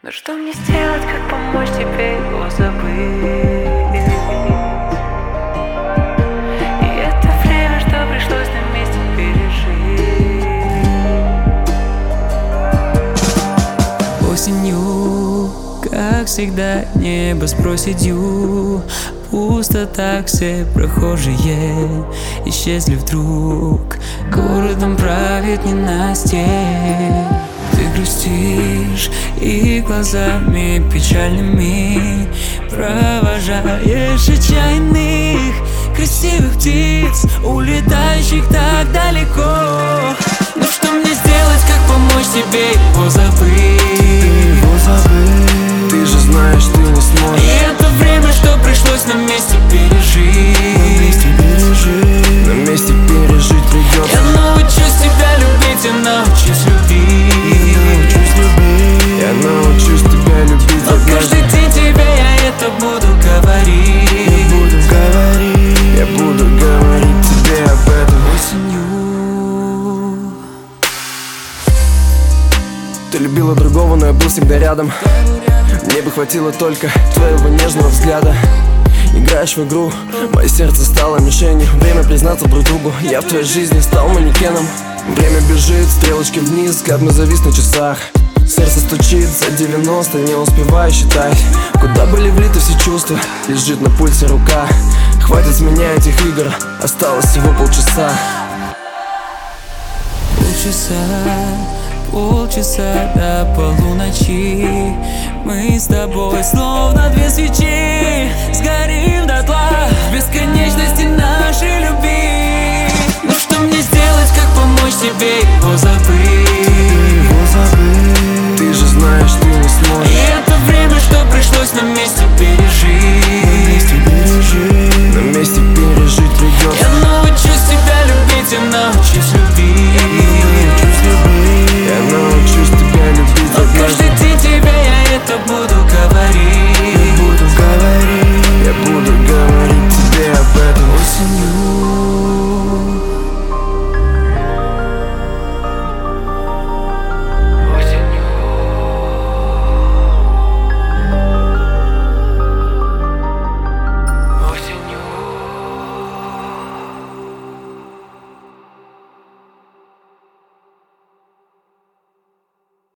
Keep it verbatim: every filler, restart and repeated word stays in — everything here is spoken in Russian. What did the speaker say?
Но что мне сделать, как помочь тебе его забыть? И это время, что пришлось нам вместе пережить. Осенью, как всегда, небо с проседью. Пусто так, все прохожие исчезли вдруг. Городом правит ненастье. Ты грустишь и глазами печальными провожаешь отчаянных красивых птиц, улетающих так далеко. Но что мне сделать, как помочь тебе его забыть? Ты его забыть, ты же знаешь, ты не сможешь. И это время, что пришлось нам вместе пережить. На месте пережить, на месте пережить придется. Я научусь тебя любить, я научусь любить. Я научусь тебя любить. Но каждый день тебе я это буду говорить. Я буду говорить, я буду говорить тебе об этом. Осенью ты любила другого, но я был всегда рядом. Мне бы хватило только твоего нежного взгляда. Играешь в игру, мое сердце стало мишенью. Время признаться друг другу, я в твоей жизни стал манекеном. Время бежит, стрелочки вниз, взгляд мой завис на часах. Сердце стучит за девяносто, не успеваю считать. Куда были влиты все чувства, лежит на пульсе рука. Хватит с меня этих игр, осталось всего полчаса. Полчаса, полчаса до полуночи. Мы с тобой словно две свечи, сгорим дотла в бесконечности нашей любви. Ну что мне сделать, как помочь тебе его забыть? Его забыть, ты же знаешь, ты не сможешь. И это время, что пришлось нам вместе пережить. На месте пережить, на месте пережить придется. Я научусь тебя любить, я научусь любить. Я научусь тебя любить. Но каждый день тебе я это буду говорить. Я буду говорить, я буду говорить тебе об этом. Осенью